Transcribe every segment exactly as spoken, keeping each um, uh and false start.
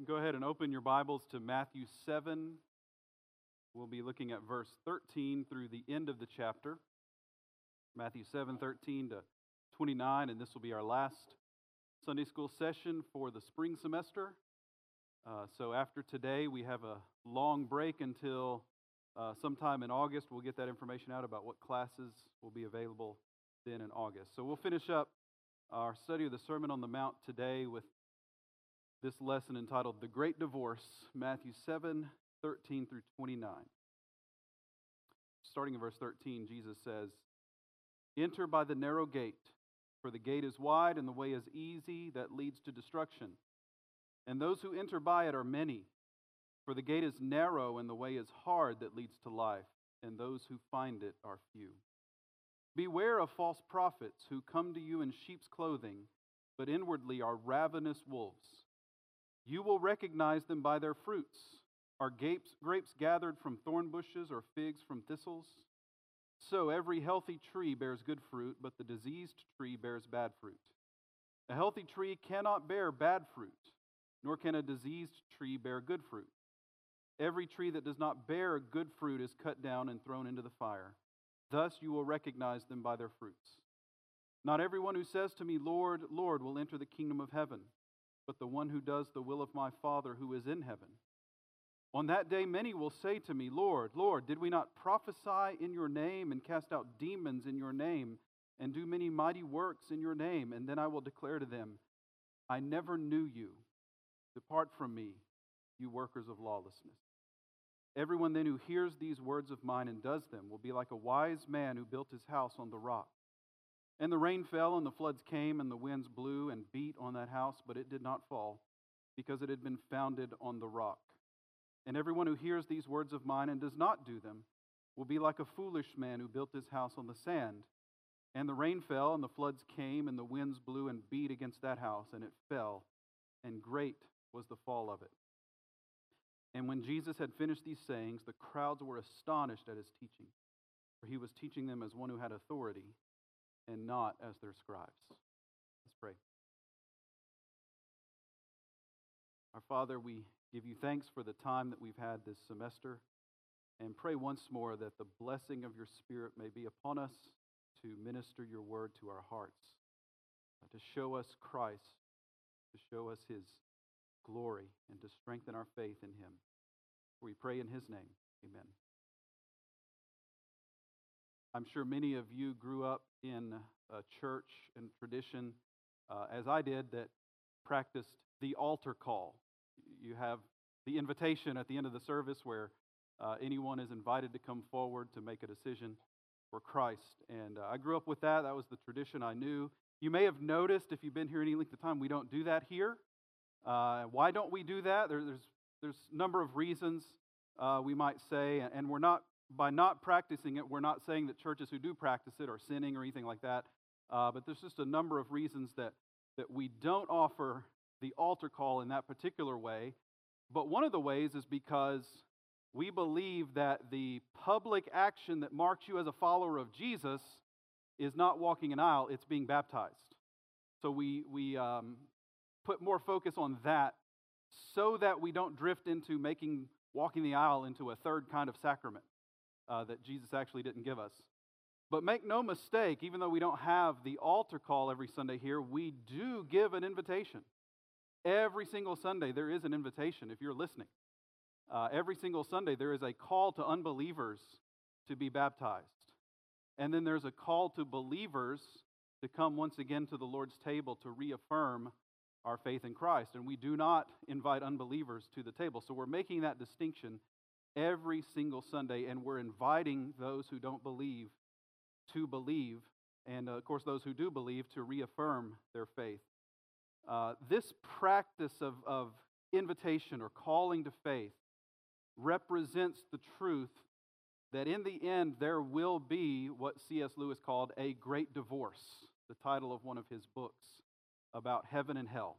Go ahead and open your Bibles to Matthew seven. We'll be looking at verse thirteen through the end of the chapter. Matthew seven, thirteen to twenty-nine, and this will be our last Sunday school session for the spring semester. Uh, so after today, we have a long break until uh, sometime in August. We'll get that information out about what classes will be available then in August. So we'll finish up our study of the Sermon on the Mount today with this lesson entitled The Great Divorce, Matthew seven, thirteen through twenty-nine. Starting in verse thirteen, Jesus says, "Enter by the narrow gate, for the gate is wide and the way is easy that leads to destruction. And those who enter by it are many. For the gate is narrow and the way is hard that leads to life, and those who find it are few. Beware of false prophets who come to you in sheep's clothing, but inwardly are ravenous wolves. You will recognize them by their fruits. Are grapes, grapes gathered from thorn bushes or figs from thistles? So every healthy tree bears good fruit, but the diseased tree bears bad fruit. A healthy tree cannot bear bad fruit, nor can a diseased tree bear good fruit. Every tree that does not bear good fruit is cut down and thrown into the fire. Thus you will recognize them by their fruits. Not everyone who says to me, 'Lord, Lord,' will enter the kingdom of heaven, but the one who does the will of my Father who is in heaven. On that day many will say to me, 'Lord, Lord, did we not prophesy in your name and cast out demons in your name and do many mighty works in your name?' And then I will declare to them, 'I never knew you. Depart from me, you workers of lawlessness.' Everyone then who hears these words of mine and does them will be like a wise man who built his house on the rock. And the rain fell, and the floods came, and the winds blew and beat on that house, but it did not fall, because it had been founded on the rock. And everyone who hears these words of mine and does not do them will be like a foolish man who built his house on the sand. And the rain fell, and the floods came, and the winds blew and beat against that house, and it fell, and great was the fall of it. And when Jesus had finished these sayings, the crowds were astonished at his teaching, for he was teaching them as one who had authority, and not as their scribes." Let's pray. Our Father, we give you thanks for the time that we've had this semester, and pray once more that the blessing of your Spirit may be upon us to minister your word to our hearts, to show us Christ, to show us his glory, and to strengthen our faith in him. We pray in his name. Amen. I'm sure many of you grew up in a church and tradition, uh, as I did, that practiced the altar call. You have the invitation at the end of the service where uh, anyone is invited to come forward to make a decision for Christ. And uh, I grew up with that. That was the tradition I knew. You may have noticed, if you've been here any length of time, we don't do that here. Uh, why don't we do that? There, there's there's a number of reasons uh, we might say, and we're not, by not practicing it, we're not saying that churches who do practice it are sinning or anything like that, uh, but there's just a number of reasons that, that we don't offer the altar call in that particular way. But one of the ways is because we believe that the public action that marks you as a follower of Jesus is not walking an aisle, it's being baptized. So we, we um, put more focus on that so that we don't drift into making walking the aisle into a third kind of sacrament uh, that Jesus actually didn't give us. But make no mistake, even though we don't have the altar call every Sunday here, we do give an invitation. Every single Sunday there is an invitation if you're listening. Uh, every single Sunday there is a call to unbelievers to be baptized. And then there's a call to believers to come once again to the Lord's table to reaffirm our faith in Christ. And we do not invite unbelievers to the table. So we're making that distinction every single Sunday, and we're inviting those who don't believe to believe, and uh, of course those who do believe to reaffirm their faith. Uh, this practice of, of invitation or calling to faith represents the truth that in the end there will be what C S Lewis called a great divorce, the title of one of his books about heaven and hell.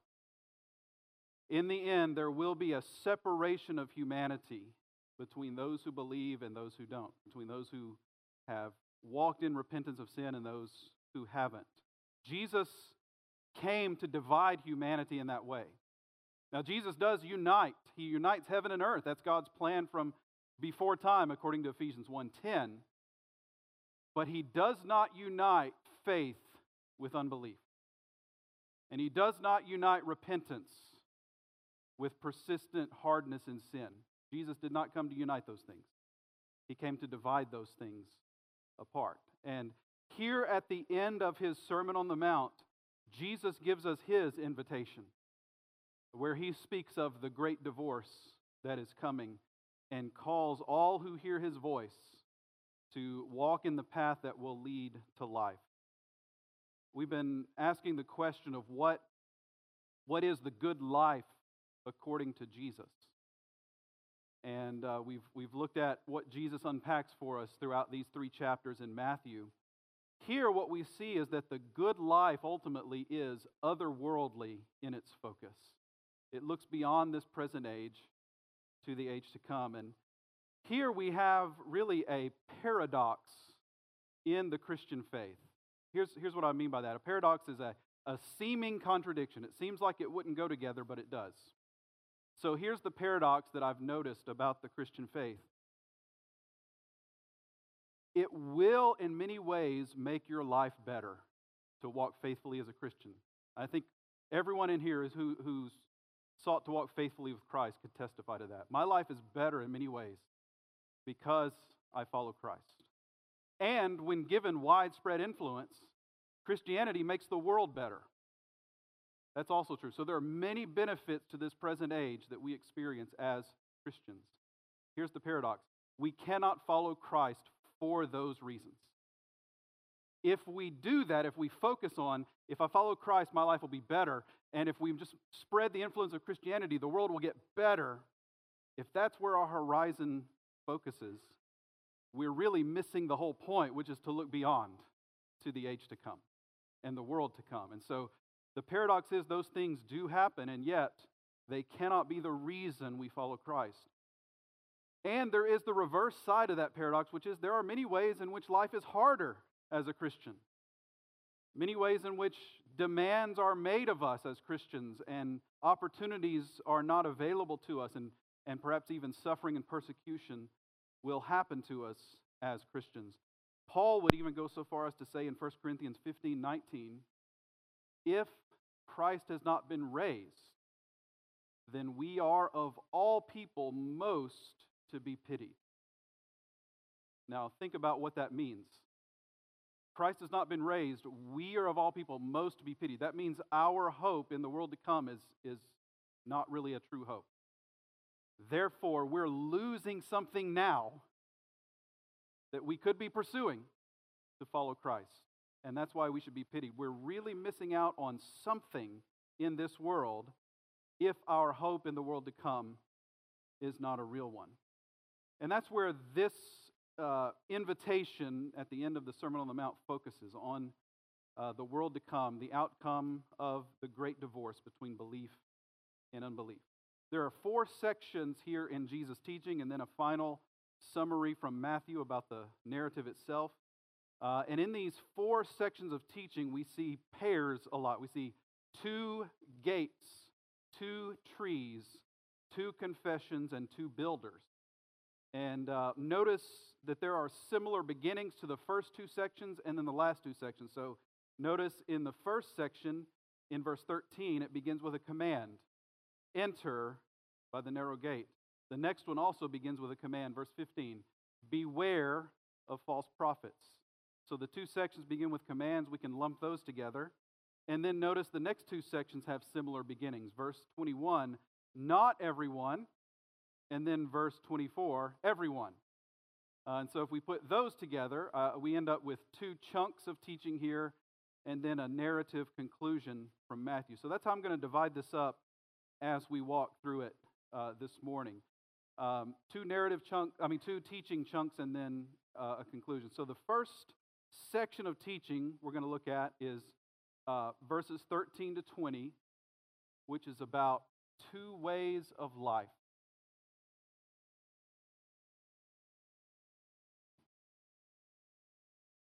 In the end, there will be a separation of humanity between those who believe and those who don't, between those who have walked in repentance of sin and those who haven't. Jesus came to divide humanity in that way. Now, Jesus does unite. He unites heaven and earth. That's God's plan from before time, according to Ephesians one ten. But he does not unite faith with unbelief. And he does not unite repentance with persistent hardness in sin. Jesus did not come to unite those things. He came to divide those things apart. And here at the end of his Sermon on the Mount, Jesus gives us his invitation, where he speaks of the great divorce that is coming and calls all who hear his voice to walk in the path that will lead to life. We've been asking the question of what, what is the good life according to Jesus? And uh, we've, we've looked at what Jesus unpacks for us throughout these three chapters in Matthew. Here, what we see is that the good life ultimately is otherworldly in its focus. It looks beyond this present age to the age to come. And here we have really a paradox in the Christian faith. Here's, here's what I mean by that. A paradox is a, a seeming contradiction. It seems like it wouldn't go together, but it does. So here's the paradox that I've noticed about the Christian faith. It will, in many ways, make your life better to walk faithfully as a Christian. I think everyone in here is who, who's sought to walk faithfully with Christ could testify to that. My life is better in many ways because I follow Christ. And when given widespread influence, Christianity makes the world better. That's also true. So there are many benefits to this present age that we experience as Christians. Here's the paradox. We cannot follow Christ for those reasons. If we do that, if we focus on, if I follow Christ, my life will be better, and if we just spread the influence of Christianity, the world will get better, if that's where our horizon focuses, we're really missing the whole point, which is to look beyond to the age to come and the world to come. And so the paradox is those things do happen, and yet they cannot be the reason we follow Christ. And there is the reverse side of that paradox, which is there are many ways in which life is harder as a Christian. Many ways in which demands are made of us as Christians and opportunities are not available to us, and, and perhaps even suffering and persecution will happen to us as Christians. Paul would even go so far as to say in First Corinthians fifteen nineteen, if Christ has not been raised, then we are of all people most to be pitied. Now think about what that means. Christ has not been raised, we are of all people most to be pitied. That means our hope in the world to come is, is not really a true hope. Therefore, we're losing something now that we could be pursuing to follow Christ. And that's why we should be pitied. We're really missing out on something in this world if our hope in the world to come is not a real one. And that's where this uh, invitation at the end of the Sermon on the Mount focuses on uh, the world to come, the outcome of the great divorce between belief and unbelief. There are four sections here in Jesus' teaching, and then a final summary from Matthew about the narrative itself. Uh, and in these four sections of teaching, we see pairs a lot. We see two gates, two trees, two confessions, and two builders. And uh, notice that there are similar beginnings to the first two sections and then the last two sections. So notice in the first section, in verse thirteen, it begins with a command. Enter by the narrow gate. The next one also begins with a command, verse fifteen. Beware of false prophets. So the two sections begin with commands. We can lump those together. And then notice the next two sections have similar beginnings. Verse twenty-one, not everyone. And then verse twenty-four, everyone. Uh, and so if we put those together, uh, we end up with two chunks of teaching here and then a narrative conclusion from Matthew. So that's how I'm going to divide this up as we walk through it uh, this morning. Um, two narrative chunks, I mean, two teaching chunks and then uh, a conclusion. So the first section of teaching we're going to look at is uh, verses thirteen to twenty, which is about two ways of life.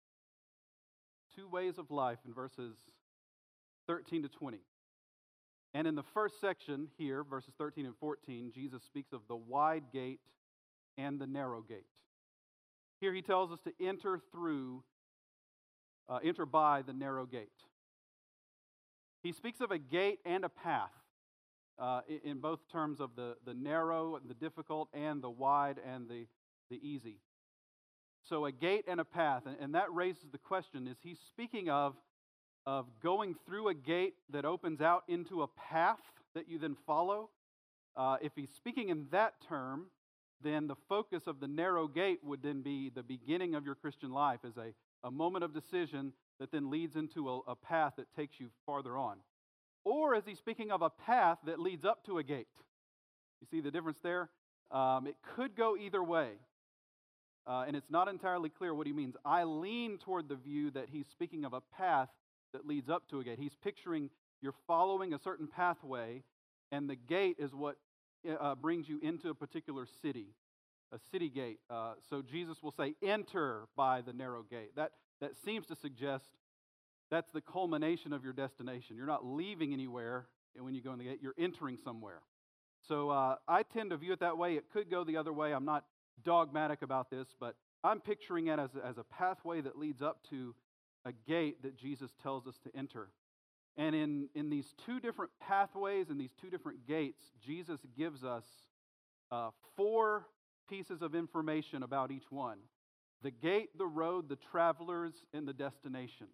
Two ways of life in verses thirteen to twenty. And in the first section here, verses thirteen and fourteen, Jesus speaks of the wide gate and the narrow gate. Here he tells us to enter through, uh, enter by the narrow gate. He speaks of a gate and a path, uh, in both terms of the, the narrow and the difficult, and the wide and the, the easy. So a gate and a path, and, and that raises the question, is he speaking of, of going through a gate that opens out into a path that you then follow? Uh, if he's speaking in that term, then the focus of the narrow gate would then be the beginning of your Christian life as a, a moment of decision that then leads into a, a path that takes you farther on. Or is he speaking of a path that leads up to a gate? You see the difference there? Um, it could go either way. Uh, and it's not entirely clear what he means. I lean toward the view that he's speaking of a path that leads up to a gate. He's picturing you're following a certain pathway, and the gate is what uh, brings you into a particular city, a city gate. Uh, so Jesus will say, enter by the narrow gate. That, that seems to suggest that's the culmination of your destination. You're not leaving anywhere when you go in the gate. You're entering somewhere. So uh, I tend to view it that way. It could go the other way. I'm not dogmatic about this, but I'm picturing it as a, as a pathway that leads up to a gate that Jesus tells us to enter. And in, in these two different pathways and these two different gates, Jesus gives us uh, four pieces of information about each one: the gate, the road, the travelers, and the destination.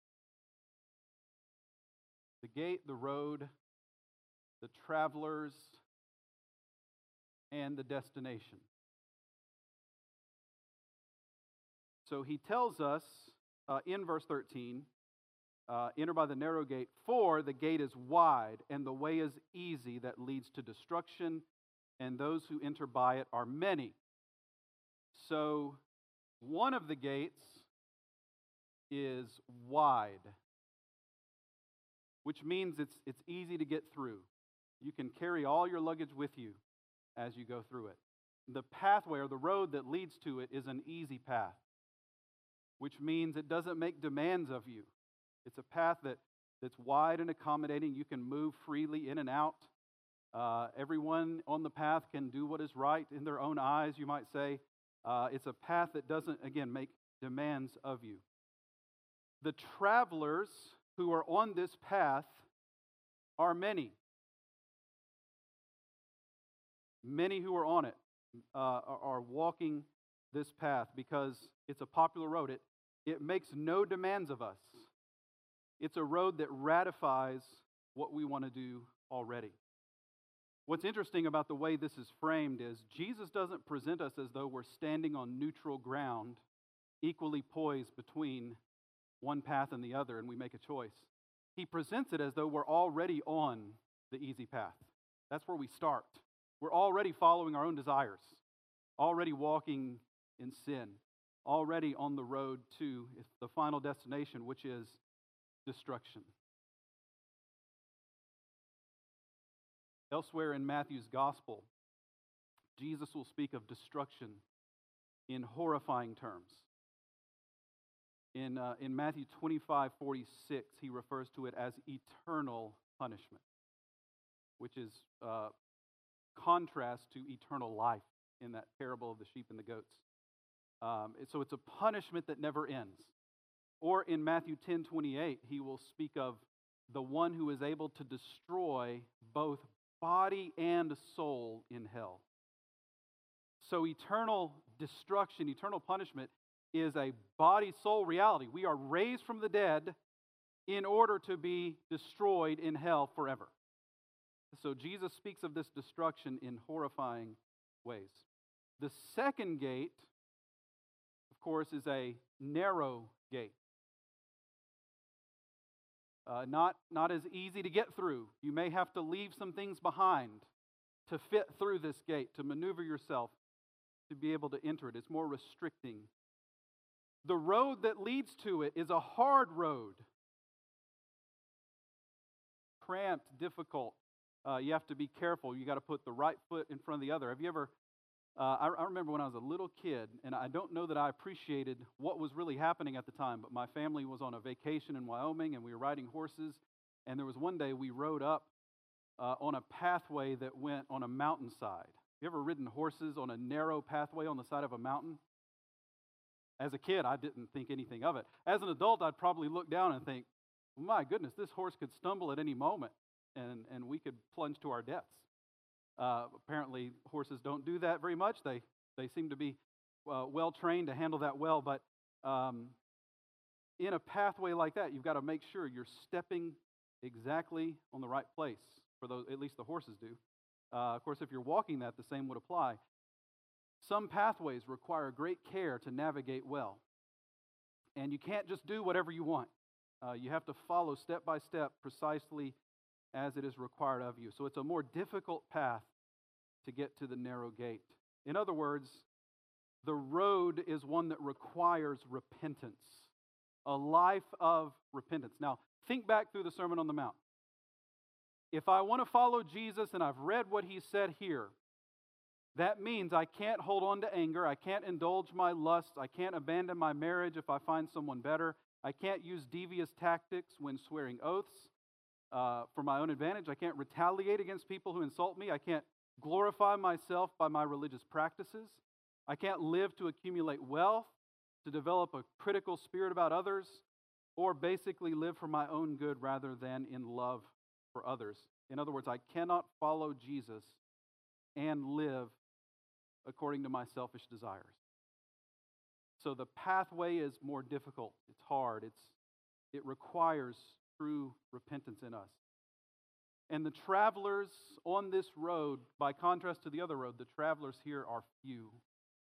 The gate, the road, the travelers, and the destination. So he tells us uh, in verse thirteen, uh, enter by the narrow gate, for the gate is wide and the way is easy that leads to destruction, and those who enter by it are many. So one of the gates is wide, which means it's, it's easy to get through. You can carry all your luggage with you as you go through it. The pathway or the road that leads to it is an easy path, which means it doesn't make demands of you. It's a path that, that's wide and accommodating. You can move freely in and out. Uh, everyone on the path can do what is right in their own eyes, you might say. Uh, it's a path that doesn't, again, make demands of you. The travelers who are on this path are many. Many who are on it uh, are, are walking this path because it's a popular road. It, it makes no demands of us. It's a road that ratifies what we want to do already. What's interesting about the way this is framed is Jesus doesn't present us as though we're standing on neutral ground, equally poised between one path and the other, and we make a choice. He presents it as though we're already on the easy path. That's where we start. We're already following our own desires, already walking in sin, already on the road to the final destination, which is destruction. Elsewhere in Matthew's gospel, Jesus will speak of destruction in horrifying terms. In, uh, in Matthew twenty-five forty-six, he refers to it as eternal punishment, which is uh, contrast to eternal life in that parable of the sheep and the goats. Um, so it's a punishment that never ends. Or in Matthew ten twenty-eight, he will speak of the one who is able to destroy both body and soul in hell. So eternal destruction, eternal punishment is a body-soul reality. We are raised from the dead in order to be destroyed in hell forever. So Jesus speaks of this destruction in horrifying ways. The second gate, of course, is a narrow gate. Uh, not, not as easy to get through. You may have to leave some things behind to fit through this gate, to maneuver yourself to be able to enter it. It's more restricting. The road that leads to it is a hard road. Cramped, difficult. Uh, you have to be careful. You got to put the right foot in front of the other. Have you ever, uh, I, I remember when I was a little kid, and I don't know that I appreciated what was really happening at the time, but my family was on a vacation in Wyoming, and we were riding horses, and there was one day we rode up uh, on a pathway that went on a mountainside. You ever ridden horses on a narrow pathway on the side of a mountain? As a kid, I didn't think anything of it. As an adult, I'd probably look down and think, my goodness, this horse could stumble at any moment, and, and we could plunge to our deaths. Uh, apparently, horses don't do that very much. They, they seem to be uh, well-trained to handle that well, but um, in a pathway like that, you've got to make sure you're stepping exactly on the right place, for those, at least the horses do. Uh, of course, if you're walking that, the same would apply. Some pathways require great care to navigate well. And you can't just do whatever you want. Uh, you have to follow step by step precisely as it is required of you. So it's a more difficult path to get to the narrow gate. In other words, the road is one that requires repentance, a life of repentance. Now, think back through the Sermon on the Mount. If I want to follow Jesus and I've read what he said here, that means I can't hold on to anger. I can't indulge my lusts. I can't abandon my marriage if I find someone better. I can't use devious tactics when swearing oaths uh, for my own advantage. I can't retaliate against people who insult me. I can't glorify myself by my religious practices. I can't live to accumulate wealth, to develop a critical spirit about others, or basically live for my own good rather than in love for others. In other words, I cannot follow Jesus and live according to my selfish desires. So the pathway is more difficult. It's hard. It's, it requires true repentance in us. And the travelers on this road, by contrast to the other road, the travelers here are few.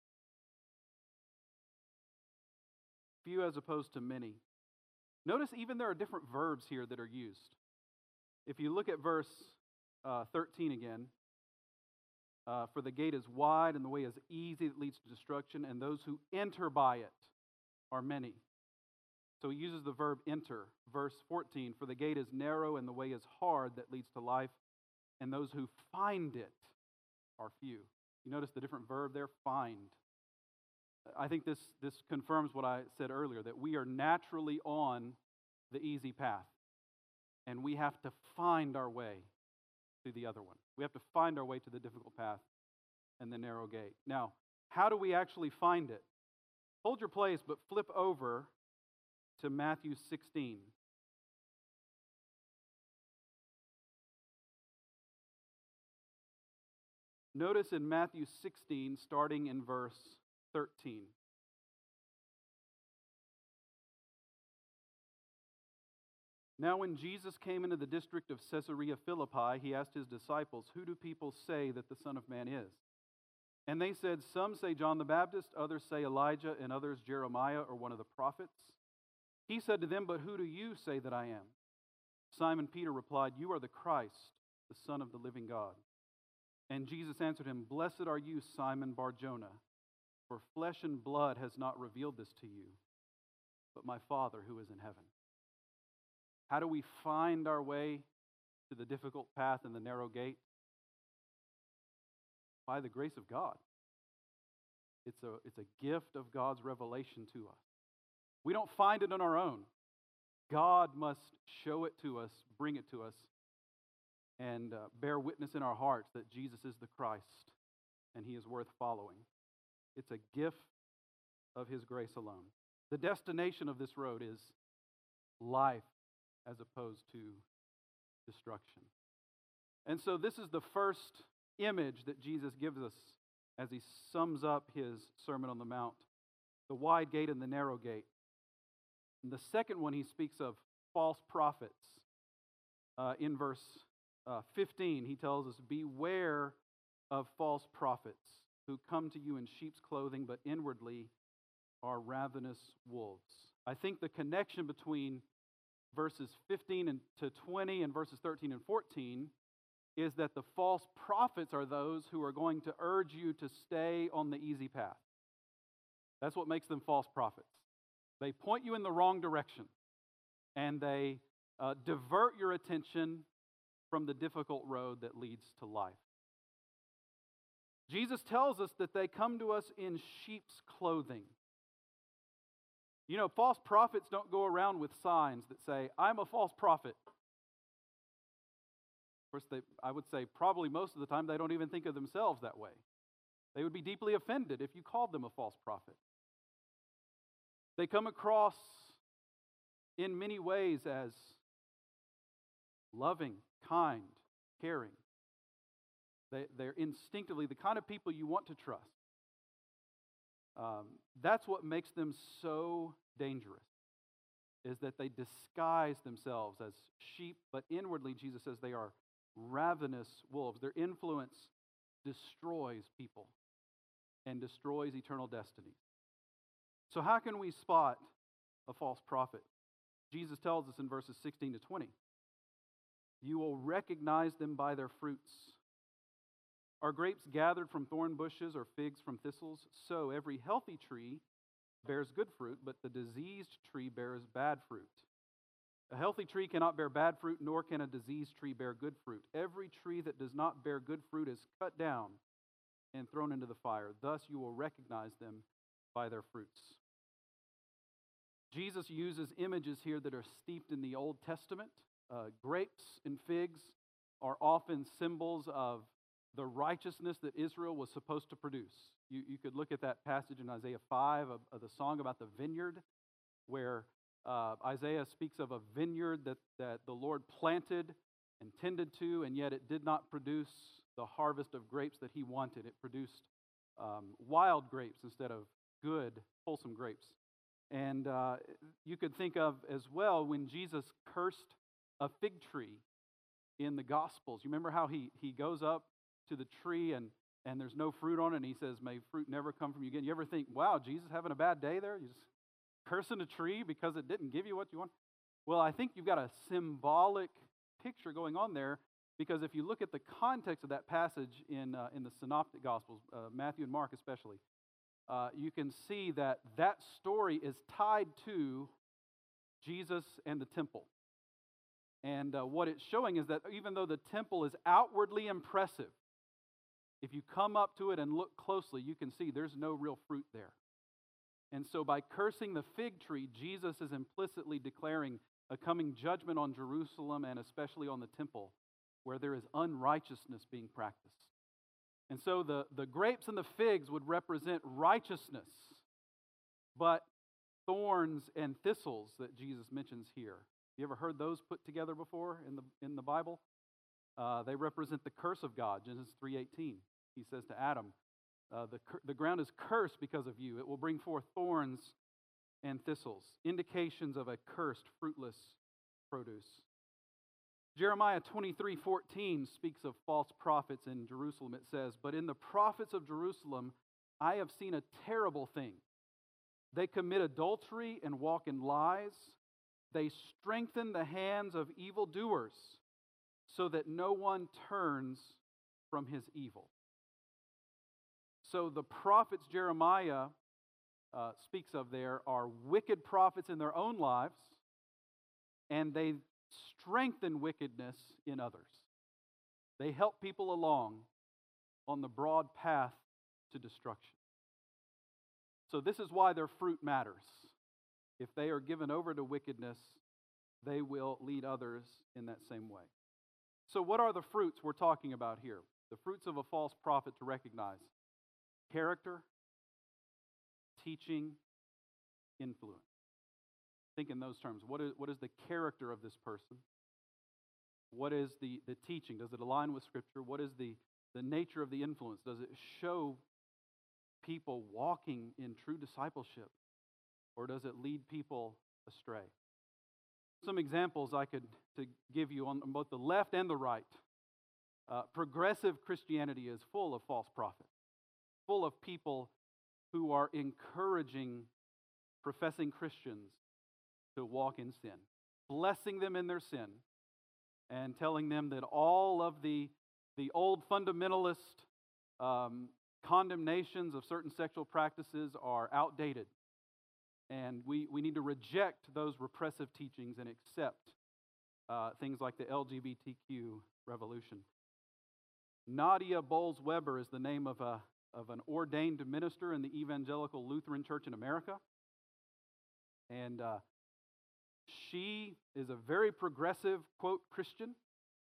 Few as opposed to many. Notice even there are different verbs here that are used. If you look at verse uh, thirteen again, Uh, for the gate is wide and the way is easy that leads to destruction, and those who enter by it are many. So he uses the verb enter. Verse fourteen, for the gate is narrow and the way is hard that leads to life, and those who find it are few. You notice the different verb there, find. I think this, this confirms what I said earlier, that we are naturally on the easy path, and we have to find our way to the other one. We have to find our way to the difficult path and the narrow gate. Now, how do we actually find it? Hold your place, but flip over to Matthew sixteen. Notice in Matthew sixteen, starting in verse thirteen. Now when Jesus came into the district of Caesarea Philippi, he asked his disciples, who do people say that the Son of Man is? And they said, some say John the Baptist, others say Elijah, and others Jeremiah or one of the prophets. He said to them, but who do you say that I am? Simon Peter replied, you are the Christ, the Son of the living God. And Jesus answered him, blessed are you, Simon Bar-Jonah, for flesh and blood has not revealed this to you, but my Father who is in heaven. How do we find our way to the difficult path and the narrow gate? By the grace of God. It's a, it's a gift of God's revelation to us. We don't find it on our own. God must show it to us, bring it to us, and uh, bear witness in our hearts that Jesus is the Christ and he is worth following. It's a gift of his grace alone. The destination of this road is life as opposed to destruction. And so this is the first image that Jesus gives us as he sums up his Sermon on the Mount, the wide gate and the narrow gate. And the second one he speaks of false prophets. Uh, in verse uh, fifteen, he tells us, beware of false prophets who come to you in sheep's clothing, but inwardly are ravenous wolves. I think the connection between verses fifteen and to twenty and verses thirteen and fourteen is that the false prophets are those who are going to urge you to stay on the easy path. That's what makes them false prophets. They point you in the wrong direction, and they uh, divert your attention from the difficult road that leads to life. Jesus tells us that they come to us in sheep's clothing. You know, false prophets don't go around with signs that say, I'm a false prophet. Of course, they, I would say probably most of the time they don't even think of themselves that way. They would be deeply offended if you called them a false prophet. They come across in many ways as loving, kind, caring. They, they're instinctively the kind of people you want to trust. Um, that's what makes them so dangerous, is that they disguise themselves as sheep, but inwardly, Jesus says, they are ravenous wolves. Their influence destroys people and destroys eternal destiny. So how can we spot a false prophet? Jesus tells us in verses sixteen to twenty, you will recognize them by their fruits. Are grapes gathered from thorn bushes or figs from thistles? So every healthy tree bears good fruit, but the diseased tree bears bad fruit. A healthy tree cannot bear bad fruit, nor can a diseased tree bear good fruit. Every tree that does not bear good fruit is cut down and thrown into the fire. Thus you will recognize them by their fruits. Jesus uses images here that are steeped in the Old Testament. Uh, grapes and figs are often symbols of the righteousness that Israel was supposed to produce. You, you could look at that passage in Isaiah five of, of the song about the vineyard, where uh, Isaiah speaks of a vineyard that, that the Lord planted and tended to, and yet it did not produce the harvest of grapes that he wanted. It produced um, wild grapes instead of good, wholesome grapes. And uh, you could think of as well when Jesus cursed a fig tree in the Gospels. You remember how he, he goes up to the tree and, and there's no fruit on it, and he says, may fruit never come from you again. You ever think, wow, Jesus having a bad day there? You just cursing a tree because it didn't give you what you want? Well, I think you've got a symbolic picture going on there, because if you look at the context of that passage in, uh, in the Synoptic Gospels, uh, Matthew and Mark especially, uh, you can see that that story is tied to Jesus and the temple. And uh, what it's showing is that even though the temple is outwardly impressive, if you come up to it and look closely, you can see there's no real fruit there. And so by cursing the fig tree, Jesus is implicitly declaring a coming judgment on Jerusalem and especially on the temple, where there is unrighteousness being practiced. And so the, the grapes and the figs would represent righteousness, but thorns and thistles that Jesus mentions here. You ever heard those put together before in the in the Bible? Uh, they represent the curse of God. Genesis three eighteen. He says to Adam, uh, the, the ground is cursed because of you. It will bring forth thorns and thistles, indications of a cursed, fruitless produce. Jeremiah twenty-three fourteen speaks of false prophets in Jerusalem. It says, but in the prophets of Jerusalem, I have seen a terrible thing. They commit adultery and walk in lies. They strengthen the hands of evildoers so that no one turns from his evil. So the prophets Jeremiah uh, speaks of there are wicked prophets in their own lives, and they strengthen wickedness in others. They help people along on the broad path to destruction. So this is why their fruit matters. If they are given over to wickedness, they will lead others in that same way. So what are the fruits we're talking about here? The fruits of a false prophet to recognize: character, teaching, influence. Think in those terms. What is, what is the character of this person? What is the, the teaching? Does it align with Scripture? What is the, the nature of the influence? Does it show people walking in true discipleship? Or does it lead people astray? Some examples I could to give you on, on both the left and the right. Uh, progressive Christianity is full of false prophets, full of people who are encouraging professing Christians to walk in sin, blessing them in their sin, and telling them that all of the, the old fundamentalist um, condemnations of certain sexual practices are outdated. And we, we need to reject those repressive teachings and accept uh, things like the L G B T Q revolution. Nadia Bowles-Weber is the name of, a, of an ordained minister in the Evangelical Lutheran Church in America. And uh, she is a very progressive, quote, Christian.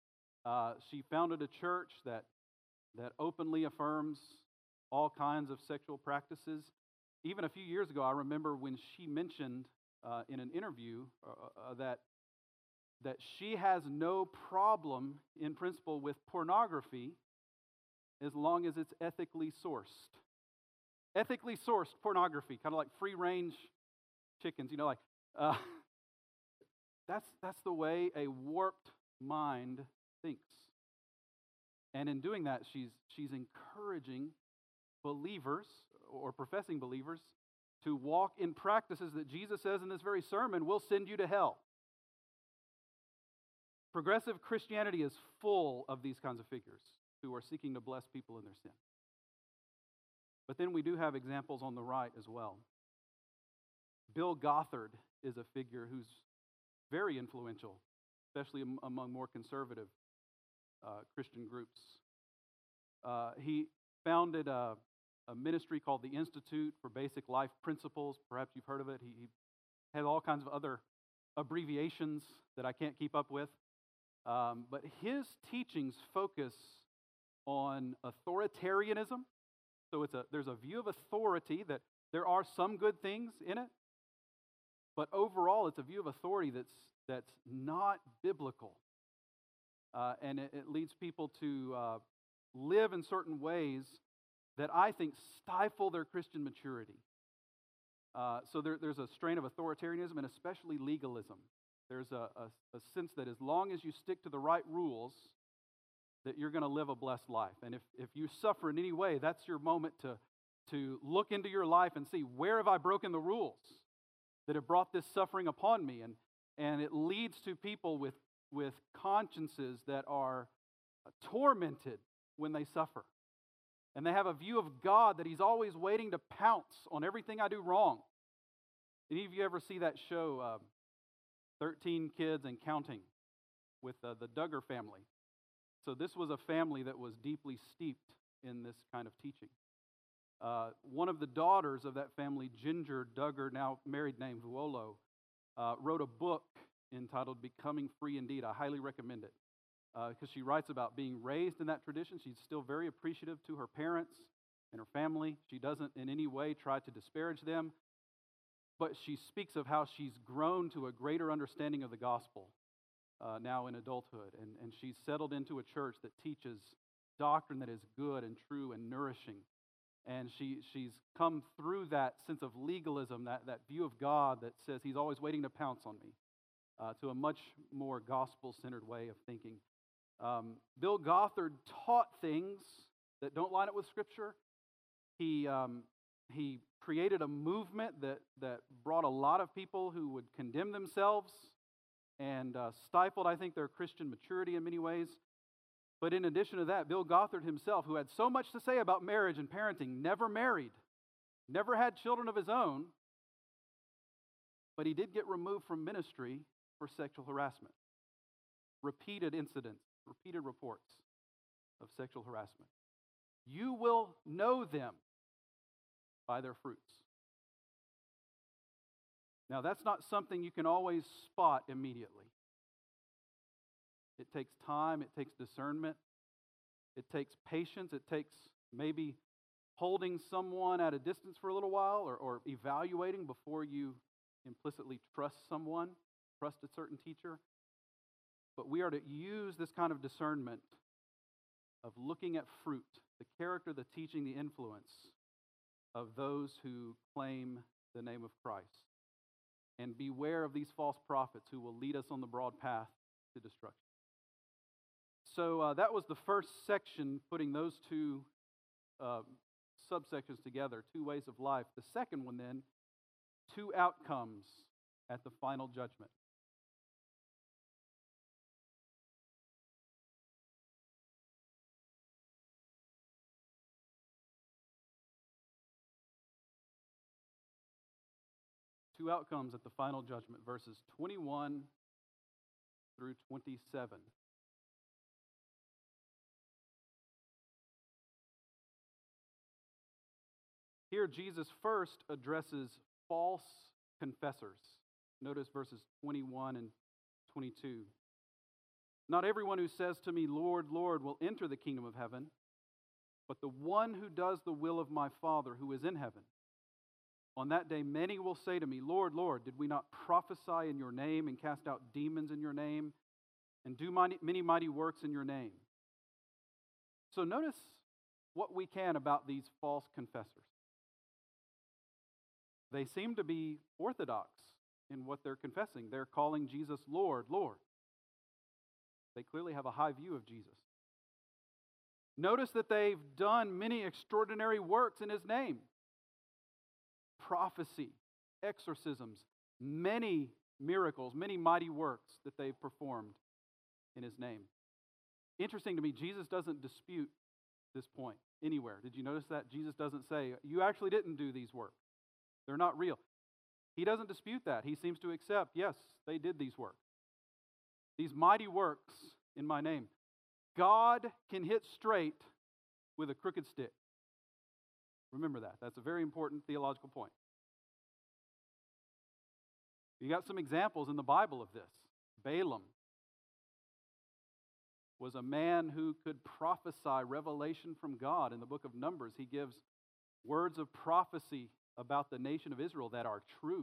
Uh, she founded a church that, that openly affirms all kinds of sexual practices. Even a few years ago, I remember when she mentioned uh, in an interview uh, uh, that, that she has no problem in principle with pornography as long as it's ethically sourced. Ethically sourced pornography, kind of like free-range chickens, you know, like uh, that's that's the way a warped mind thinks. And in doing that, she's she's encouraging believers or professing believers to walk in practices that Jesus says in this very sermon will send you to hell. Progressive Christianity is full of these kinds of figures who are seeking to bless people in their sin. But then we do have examples on the right as well. Bill Gothard is a figure who's very influential, especially among more conservative uh, Christian groups. Uh, he founded a, a ministry called the Institute for Basic Life Principles. Perhaps you've heard of it. He, he has all kinds of other abbreviations that I can't keep up with. Um, but his teachings focus on authoritarianism. So it's a, there's a view of authority that there are some good things in it, but overall it's a view of authority that's, that's not biblical. Uh, and it, it leads people to uh, live in certain ways that I think stifle their Christian maturity. Uh, so there, there's a strain of authoritarianism and especially legalism. There's a, a, a sense that as long as you stick to the right rules, that you're going to live a blessed life. And if, if you suffer in any way, that's your moment to, to look into your life and see, where have I broken the rules that have brought this suffering upon me? And, and it leads to people with, with consciences that are tormented when they suffer. And they have a view of God that He's always waiting to pounce on everything I do wrong. Any of you ever see that show, uh, thirteen Kids and Counting, with uh, the Duggar family? So this was a family that was deeply steeped in this kind of teaching. Uh, one of the daughters of that family, Ginger Duggar, now married name Vuolo, uh, wrote a book entitled Becoming Free Indeed. I highly recommend it because uh, she writes about being raised in that tradition. She's still very appreciative to her parents and her family. She doesn't in any way try to disparage them, but she speaks of how she's grown to a greater understanding of the gospel Uh, now in adulthood, and, and she's settled into a church that teaches doctrine that is good and true and nourishing. And she she's come through that sense of legalism, that, that view of God that says He's always waiting to pounce on me, uh, to a much more gospel-centered way of thinking. Um, Bill Gothard taught things that don't line up with Scripture. He um, he created a movement that, that brought a lot of people who would condemn themselves and uh, stifled, I think, their Christian maturity in many ways. But in addition to that, Bill Gothard himself, who had so much to say about marriage and parenting, never married, never had children of his own, but he did get removed from ministry for sexual harassment. Repeated incidents, repeated reports of sexual harassment. You will know them by their fruits. Now, that's not something you can always spot immediately. It takes time, it takes discernment, it takes patience, it takes maybe holding someone at a distance for a little while or, or evaluating before you implicitly trust someone, trust a certain teacher. But we are to use this kind of discernment of looking at fruit, the character, the teaching, the influence of those who claim the name of Christ. And beware of these false prophets who will lead us on the broad path to destruction. So uh, that was the first section, putting those two uh, subsections together, two ways of life. The second one then, two outcomes at the final judgment. Two outcomes at the final judgment, verses twenty-one through twenty-seven. Here, Jesus first addresses false confessors. Notice verses twenty-one and twenty-two. Not everyone who says to me, Lord, Lord, will enter the kingdom of heaven, but the one who does the will of my Father who is in heaven. On that day, many will say to me, Lord, Lord, did we not prophesy in your name and cast out demons in your name and do mighty, many mighty works in your name? So notice what we can about these false confessors. They seem to be orthodox in what they're confessing. They're calling Jesus Lord, Lord. They clearly have a high view of Jesus. Notice that they've done many extraordinary works in His name. Prophecy, exorcisms, many miracles, many mighty works that they've performed in His name. Interesting to me, Jesus doesn't dispute this point anywhere. Did you notice that? Jesus doesn't say, you actually didn't do these works. They're not real. He doesn't dispute that. He seems to accept, yes, they did these works. These mighty works in my name. God can hit straight with a crooked stick. Remember that. That's a very important theological point. You got some examples in the Bible of this. Balaam was a man who could prophesy revelation from God. In the book of Numbers, he gives words of prophecy about the nation of Israel that are true.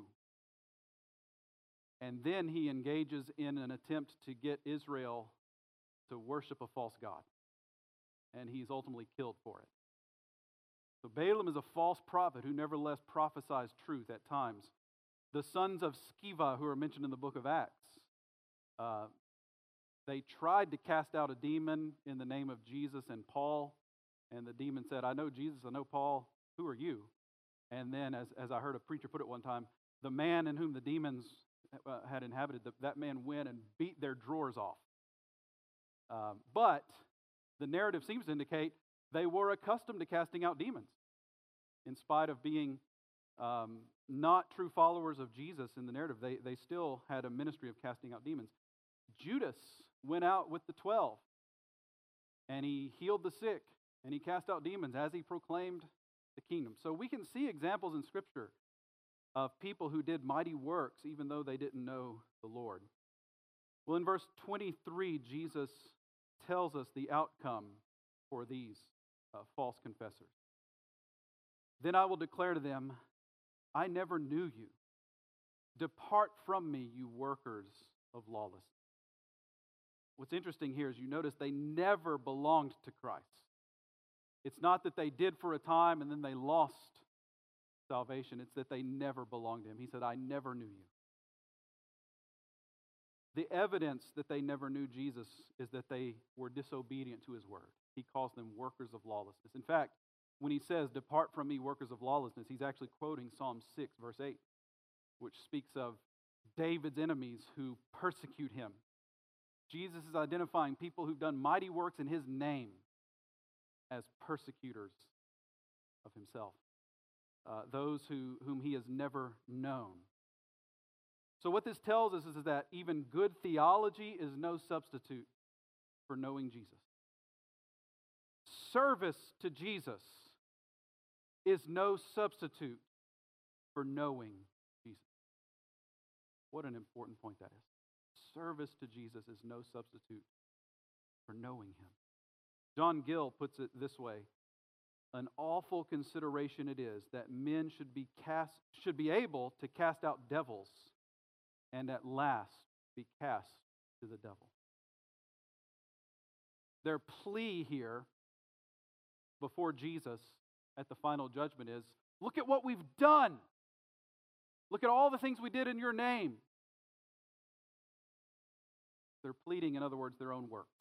And then he engages in an attempt to get Israel to worship a false god. And he's ultimately killed for it. So Balaam is a false prophet who nevertheless prophesies truth at times. The sons of Sceva, who are mentioned in the book of Acts, uh, they tried to cast out a demon in the name of Jesus and Paul, and the demon said, I know Jesus, I know Paul, who are you? And then, as, as I heard a preacher put it one time, the man in whom the demons uh, had inhabited, the, that man went and beat their drawers off. Um, but the narrative seems to indicate they were accustomed to casting out demons, in spite of being um, not true followers of Jesus in the narrative. They, they still had a ministry of casting out demons. Judas went out with the twelve, and he healed the sick, and he cast out demons as he proclaimed the kingdom. So we can see examples in Scripture of people who did mighty works even though they didn't know the Lord. Well, in verse twenty-three, Jesus tells us the outcome for these uh, false confessors. Then I will declare to them, I never knew you. Depart from me, you workers of lawlessness. What's interesting here is you notice they never belonged to Christ. It's not that they did for a time and then they lost salvation. It's that they never belonged to Him. He said, I never knew you. The evidence that they never knew Jesus is that they were disobedient to His word. He calls them workers of lawlessness. In fact, when He says, depart from me, workers of lawlessness, He's actually quoting Psalm six, verse eight, which speaks of David's enemies who persecute Him. Jesus is identifying people who've done mighty works in His name as persecutors of Himself, uh, those who, whom He has never known. So what this tells us is that even good theology is no substitute for knowing Jesus. Service to Jesus is no substitute for knowing Jesus. What an important point that is. Service to Jesus is no substitute for knowing Him. John Gill puts it this way: an awful consideration it is that men should be cast, should be able to cast out devils and at last be cast to the devil. Their plea here before Jesus at the final judgment is, look at what we've done. Look at all the things we did in your name. They're pleading, in other words, their own works,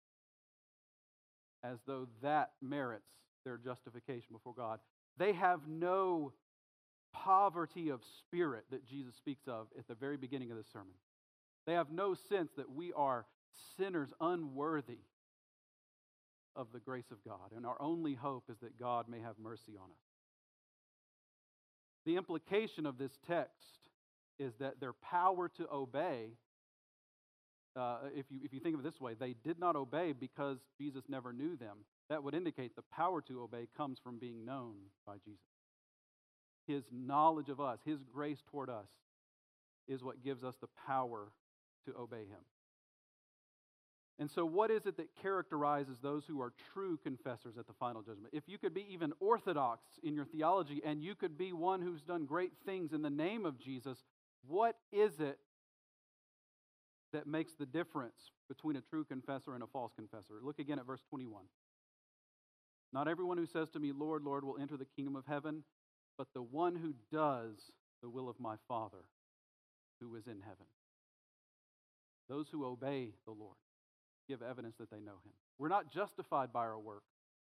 as though that merits their justification before God. They have no poverty of spirit that Jesus speaks of at the very beginning of this sermon. They have no sense that we are sinners unworthy of the grace of God, and our only hope is that God may have mercy on us. The implication of this text is that their power to obey, uh, if you if you think of it this way, they did not obey because Jesus never knew them. That would indicate the power to obey comes from being known by Jesus. His knowledge of us, His grace toward us, is what gives us the power to obey Him. And so what is it that characterizes those who are true confessors at the final judgment? If you could be even orthodox in your theology and you could be one who's done great things in the name of Jesus, what is it that makes the difference between a true confessor and a false confessor? Look again at verse twenty-one. Not everyone who says to me, Lord, Lord, will enter the kingdom of heaven, but the one who does the will of my Father who is in heaven. Those who obey the Lord give evidence that they know him. We're not justified by our work,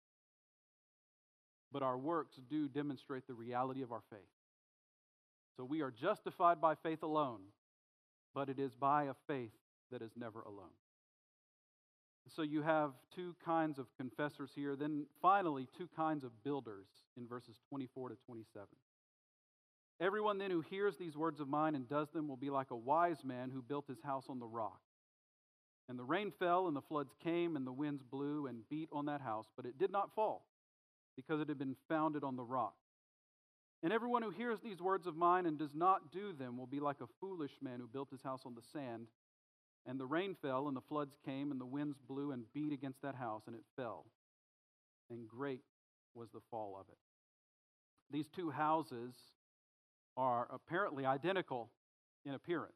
but our works do demonstrate the reality of our faith. So we are justified by faith alone, but it is by a faith that is never alone. So you have two kinds of confessors here. Then finally, two kinds of builders in verses twenty-four to twenty-seven. Everyone then who hears these words of mine and does them will be like a wise man who built his house on the rock. And the rain fell, and the floods came, and the winds blew and beat on that house, but it did not fall, because it had been founded on the rock. And everyone who hears these words of mine and does not do them will be like a foolish man who built his house on the sand. And the rain fell, and the floods came, and the winds blew and beat against that house, and it fell. And great was the fall of it. These two houses are apparently identical in appearance.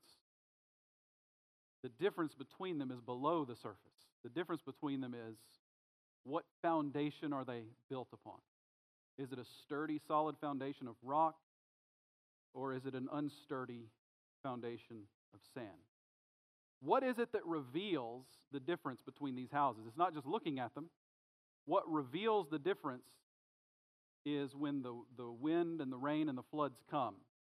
The difference between them is below the surface. The difference between them is, what foundation are they built upon? Is it a sturdy, solid foundation of rock, or is it an unsturdy foundation of sand? What is it that reveals the difference between these houses? It's not just looking at them. What reveals the difference is when the, the wind and the rain and the floods come.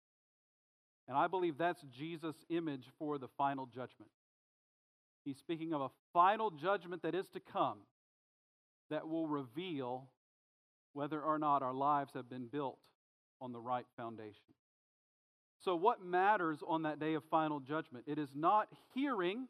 And I believe that's Jesus' image for the final judgment. He's speaking of a final judgment that is to come that will reveal whether or not our lives have been built on the right foundation. So what matters on that day of final judgment? It is not hearing,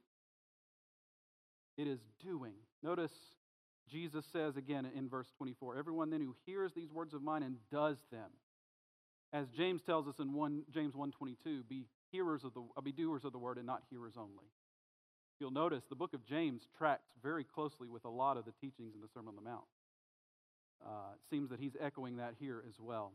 it is doing. Notice Jesus says again in verse twenty-four, everyone then who hears these words of mine and does them. As James tells us in one, James one twenty-two, be hearers of the uh, be doers of the word and not hearers only. You'll notice the book of James tracks very closely with a lot of the teachings in the Sermon on the Mount. Uh, it seems that he's echoing that here as well.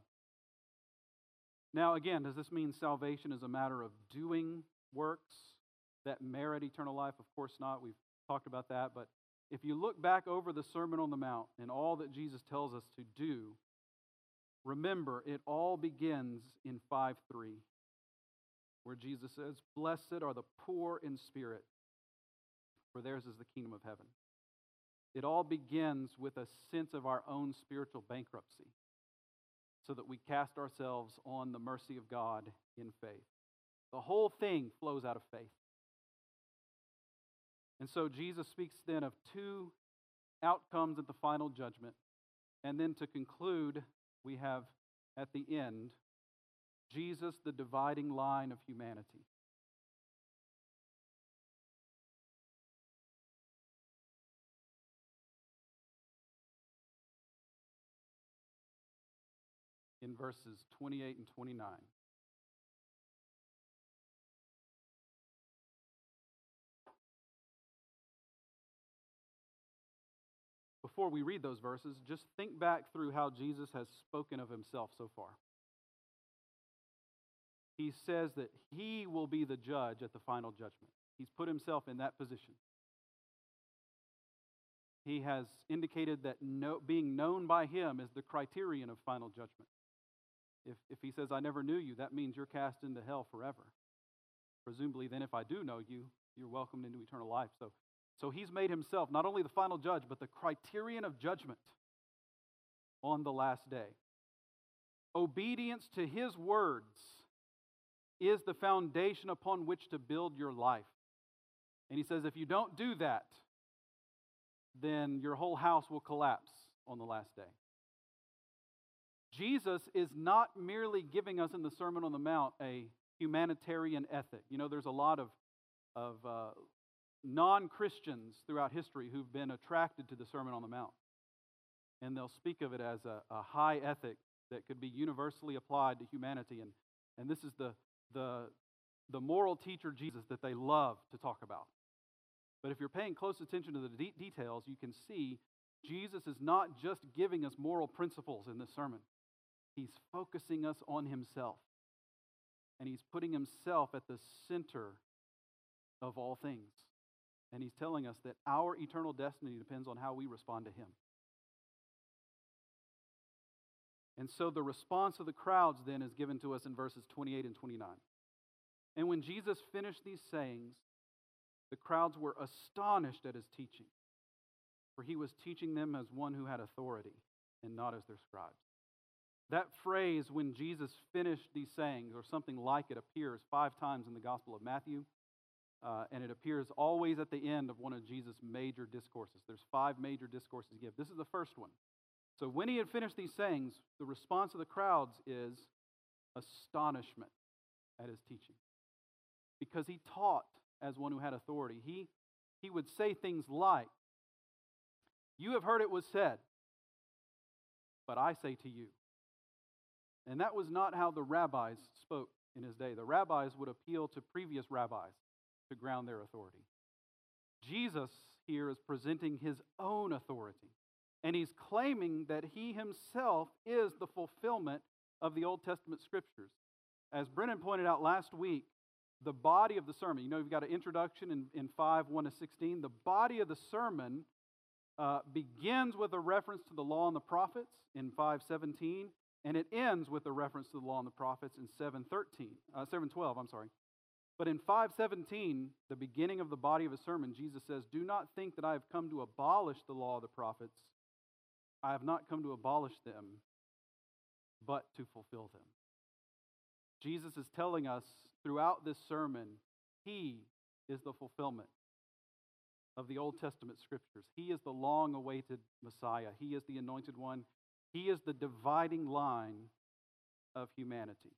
Now, again, does this mean salvation is a matter of doing works that merit eternal life? Of course not. We've talked about that. But if you look back over the Sermon on the Mount and all that Jesus tells us to do, remember, it all begins in five three, where Jesus says, blessed are the poor in spirit, for theirs is the kingdom of heaven. It all begins with a sense of our own spiritual bankruptcy, so that we cast ourselves on the mercy of God in faith. The whole thing flows out of faith. And so Jesus speaks then of two outcomes at the final judgment. And then to conclude, we have at the end, Jesus, the dividing line of humanity. In verses twenty-eight and twenty-nine. Before we read those verses, just think back through how Jesus has spoken of himself so far. He says that he will be the judge at the final judgment. He's put himself in that position. He has indicated that no, being known by him is the criterion of final judgment. If, if he says, I never knew you, that means you're cast into hell forever. Presumably, then, if I do know you, you're welcomed into eternal life. So, so he's made himself not only the final judge, but the criterion of judgment on the last day. Obedience to his words is the foundation upon which to build your life. And he says, if you don't do that, then your whole house will collapse on the last day. Jesus is not merely giving us in the Sermon on the Mount a humanitarian ethic. You know, there's a lot of, of uh, non-Christians throughout history who've been attracted to the Sermon on the Mount. And they'll speak of it as a, a high ethic that could be universally applied to humanity. And, and this is the, the, the moral teacher Jesus that they love to talk about. But if you're paying close attention to the de- details, you can see Jesus is not just giving us moral principles in this sermon. He's focusing us on himself. And he's putting himself at the center of all things. And he's telling us that our eternal destiny depends on how we respond to him. And so the response of the crowds then is given to us in verses twenty-eight and twenty-nine. And when Jesus finished these sayings, the crowds were astonished at his teaching, for he was teaching them as one who had authority and not as their scribes. That phrase, when Jesus finished these sayings, or something like it, appears five times in the Gospel of Matthew, uh, and it appears always at the end of one of Jesus' major discourses. There's five major discourses he gives. This is the first one. So when he had finished these sayings, the response of the crowds is astonishment at his teaching. Because he taught as one who had authority. He, he would say things like, "You have heard it was said, but I say to you." And that was not how the rabbis spoke in his day. The rabbis would appeal to previous rabbis to ground their authority. Jesus here is presenting his own authority. And he's claiming that he himself is the fulfillment of the Old Testament scriptures. As Brennan pointed out last week, the body of the sermon, you know, you've got an introduction in, in five, one to sixteen. The body of the sermon uh, begins with a reference to the law and the prophets in five seventeen, and it ends with a reference to the law and the prophets in seven thirteen, uh, seven twelve, I'm sorry. But in five seventeen, the beginning of the body of a sermon, Jesus says, "Do not think that I have come to abolish the law of the prophets. I have not come to abolish them, but to fulfill them." Jesus is telling us throughout this sermon, he is the fulfillment of the Old Testament scriptures. He is the long-awaited Messiah. He is the anointed one. He is the dividing line of humanity.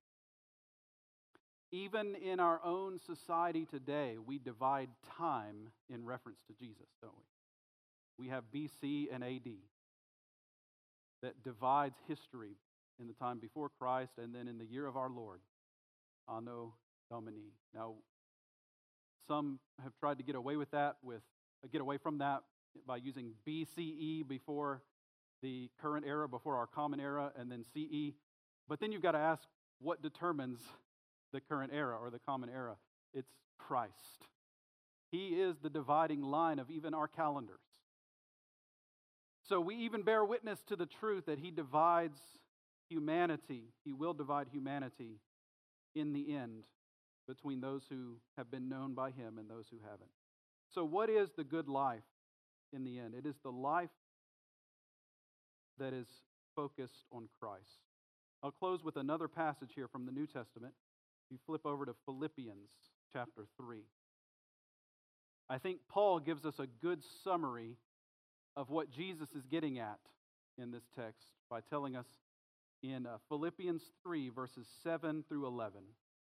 Even in our own society today, we divide time in reference to Jesus, don't we? We have B C and A D that divides history in the time before Christ and then in the year of our Lord, Anno Domini. Now, some have tried to get away with that, with get away from that by using B C E before the current era, before our common era, and then C E. But then you've got to ask, what determines the current era or the common era? It's Christ. He is the dividing line of even our calendars. So we even bear witness to the truth that he divides humanity. He will divide humanity in the end between those who have been known by him and those who haven't. So what is the good life in the end? It is the life that is focused on Christ. I'll close with another passage here from the New Testament. You flip over to Philippians chapter three. I think Paul gives us a good summary of what Jesus is getting at in this text by telling us in uh, Philippians three, verses seven through eleven.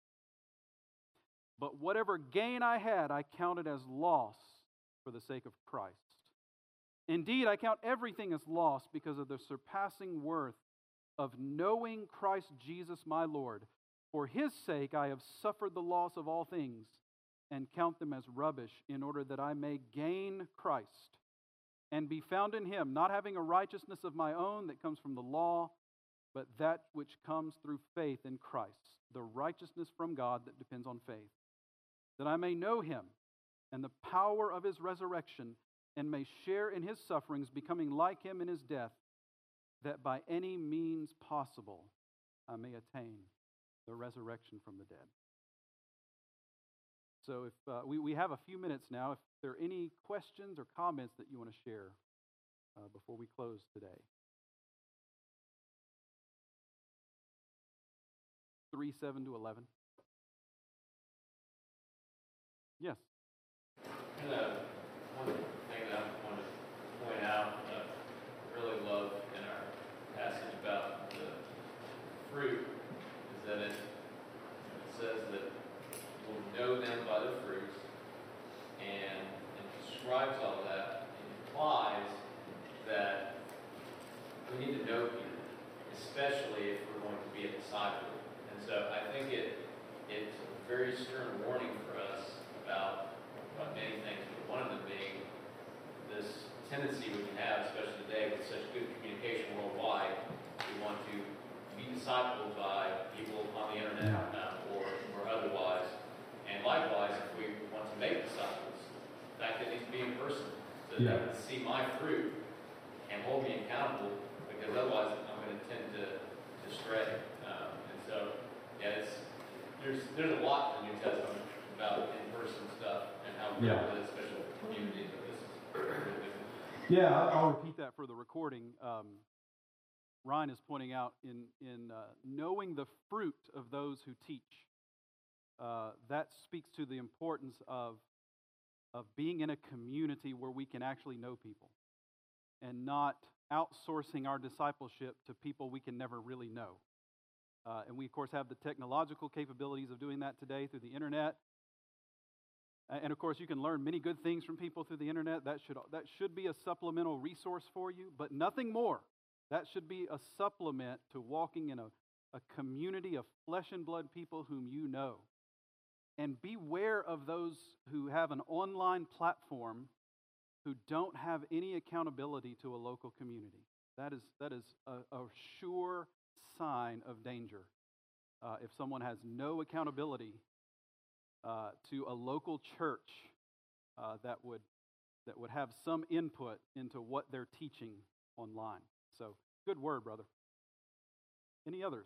"But whatever gain I had, I counted as loss for the sake of Christ. Indeed, I count everything as loss because of the surpassing worth of knowing Christ Jesus my Lord. For his sake I have suffered the loss of all things and count them as rubbish, in order that I may gain Christ and be found in him, not having a righteousness of my own that comes from the law, but that which comes through faith in Christ, the righteousness from God that depends on faith, that I may know him and the power of his resurrection, and may share in his sufferings, becoming like him in his death, that by any means possible I may attain the resurrection from the dead." So if uh, we, we have a few minutes now, if there are any questions or comments that you want to share uh, before we close today. three, seven to eleven. Yes. And, uh, one thing that I want to point out, uh, I really love in our passage about the fruit, is that it, it says that we'll know them by the fruits, and it describes all that. It implies that we need to know people, especially if we're going to be a disciple. And so I think it it's a very stern warning for us about, about many things. But one of they Yeah. can see my fruit and hold me accountable, because otherwise I'm going to tend to, to stray. Um, and so, yeah, it's, there's there's a lot in the New Testament about in-person stuff and how Yeah. critical it is, especially with community, but this is really different. Yeah, I'll, I'll repeat that for the recording. Um, Ryan is pointing out in in uh, knowing the fruit of those who teach. Uh, that speaks to the importance of of being in a community where we can actually know people, and not outsourcing our discipleship to people we can never really know. Uh, and we, of course, have the technological capabilities of doing that today through the internet. And of course, you can learn many good things from people through the internet. That should that should be a supplemental resource for you, but nothing more. That should be a supplement to walking in a, a community of flesh and blood people whom you know. And beware of those who have an online platform who don't have any accountability to a local community. That is that is a, a sure sign of danger. Uh, if someone has no accountability Uh, to a local church uh, that would that would have some input into what they're teaching online. So, good word, brother. Any others?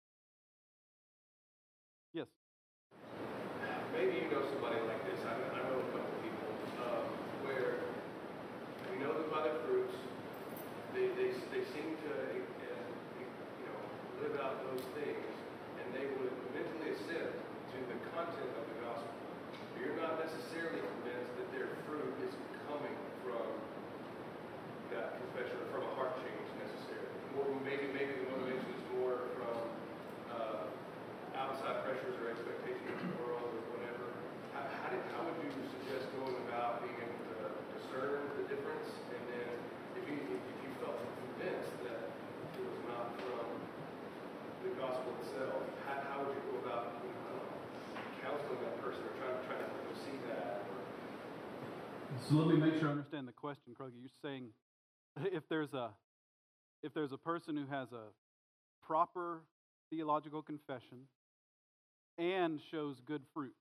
Yes. Maybe you know somebody like this. I, I know a couple people um, where we know them by their fruits. They they they seem to uh, you know live out those things, and they would mentally assent to the content of the gospel. But you're not necessarily convinced that their fruit is coming from that confession or from a heart change necessarily. More, maybe maybe the motivation is more from uh, outside pressures or expectations of the world or whatever. How, how, did, how would you suggest going about being able to discern the difference? And then if you if you felt convinced that it was not from the gospel itself, how, how would you go about you know, counseling that person or trying to try to help them see that? Or, So let me make sure I understand the question, Krug. You're saying if there's a if there's a person who has a proper theological confession and shows good fruit,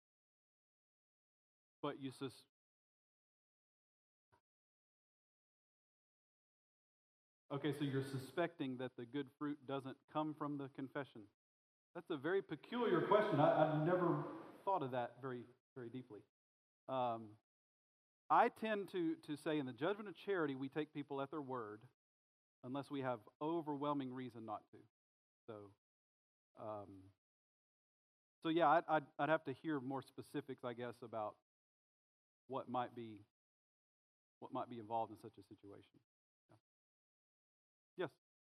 but you sus okay, so you're suspecting that the good fruit doesn't come from the confession. That's a very peculiar question. I, I've never thought of that very, very deeply. Um, I tend to, to say in the judgment of charity, we take people at their word unless we have overwhelming reason not to. So, um, so yeah, I'd, I'd, I'd have to hear more specifics, I guess, about what might be what might be involved in such a situation. Yeah. Yes.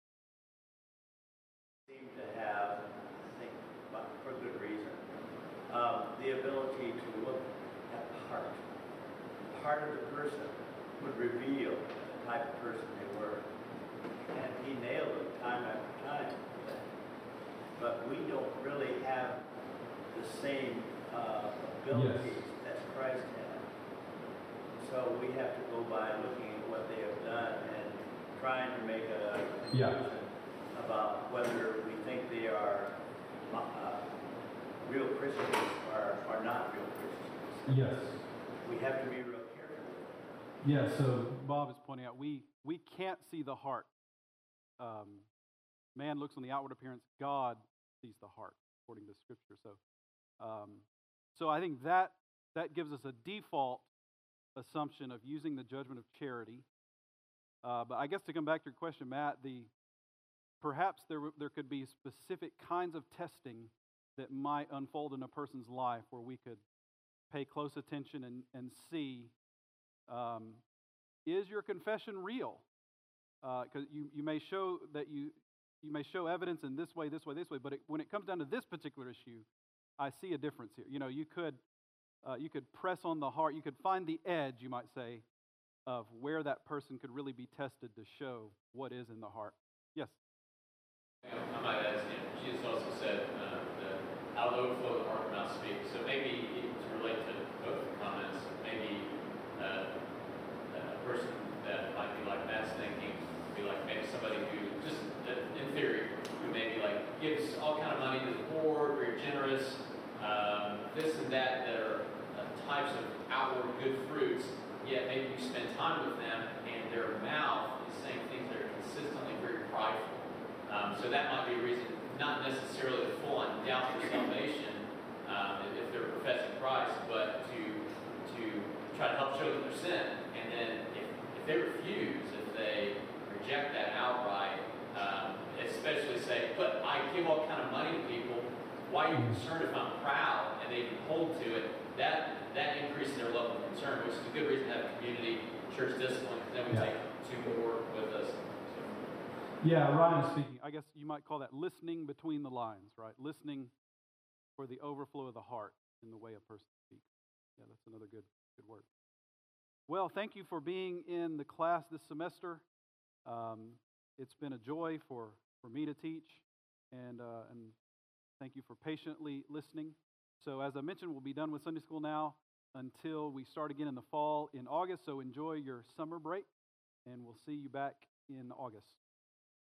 Seem to have, I think, but for good reason, um, the ability to look at the heart. The heart of the person would reveal the type of person they were. And he nailed it time after time. But we don't really have the same uh, abilities yes. that Christ had. So we have to go by looking at what they have done and trying to make a conclusion yeah. about whether we think they are uh, real Christians or, or not real Christians. Yes. We have to be real careful. Yeah, so Bob is pointing out we, we can't see the heart. Um, man looks on the outward appearance. God sees the heart, according to Scripture. So, um, so I think that that gives us a default assumption of using the judgment of charity. Uh, but I guess to come back to your question, Matt, the perhaps there there could be specific kinds of testing that might unfold in a person's life where we could pay close attention and, and see, um, is your confession real? Because uh, you, you may show that you you may show evidence in this way, this way, this way, but it, when it comes down to this particular issue, I see a difference here. You know, you could uh, you could press on the heart, you could find the edge, you might say, of where that person could really be tested to show what is in the heart. Yes? You know, I might add, you know, Jesus also said uh, that out of the overflow of the heart mouth speaks. So maybe to relate to both comments, maybe uh, a person that might be like Matt's thinking, be like maybe somebody who just, in theory, who maybe like gives all kind of money to the poor, very generous, um, this and that, that are uh, types of outward good fruits, yet maybe you spend time with them and their mouth is saying things that are consistently very prideful. Um, so that might be a reason, not necessarily to full-on doubt their salvation um, if they're professing Christ, but to to try to help show them their sin. And then if, if they refuse, if they reject that outright, um, especially say, but I give all kind of money to people, why are you concerned if I'm proud? And they can hold to it, that that increases their level of concern, which is a good reason to have community, church discipline, because then we Yeah. take two more with us. So, Yeah, Ryan is speaking. I guess you might call that listening between the lines, right? Listening for the overflow of the heart in the way a person speaks. Yeah, that's another good good word. Well, thank you for being in the class this semester. Um, it's been a joy for, for me to teach, and uh, and thank you for patiently listening. So as I mentioned, we'll be done with Sunday school now until we start again in the fall in August. So enjoy your summer break, and we'll see you back in August.